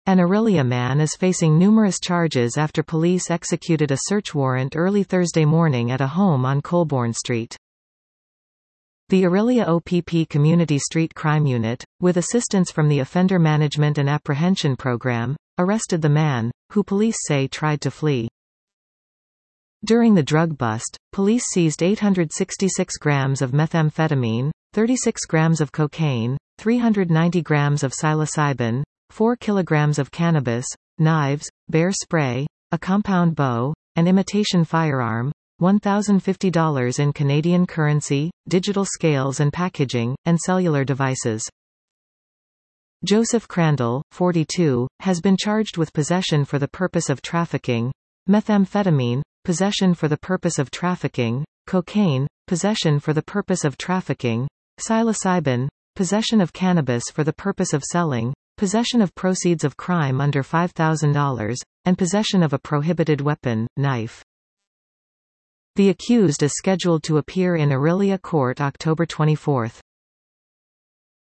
An Orillia man is facing numerous charges after police executed a search warrant early Thursday morning at a home on Colborne Street. The Orillia OPP Community Street Crime Unit, with assistance from the Offender Management and Apprehension Program, arrested the man, who police say tried to flee. During the drug bust, police seized 866 grams of methamphetamine, 36 grams of cocaine, 390 grams of psilocybin, 4 kilograms of cannabis, knives, bear spray, a compound bow, an imitation firearm, $1,050 in Canadian currency, digital scales and packaging, and cellular devices. Joseph Crandall, 42, has been charged with possession for the purpose of trafficking, methamphetamine, possession for the purpose of trafficking, cocaine, possession for the purpose of trafficking, psilocybin, possession of cannabis for the purpose of selling, possession of proceeds of crime under $5,000, and possession of a prohibited weapon, knife. The accused is scheduled to appear in Orillia Court October 24.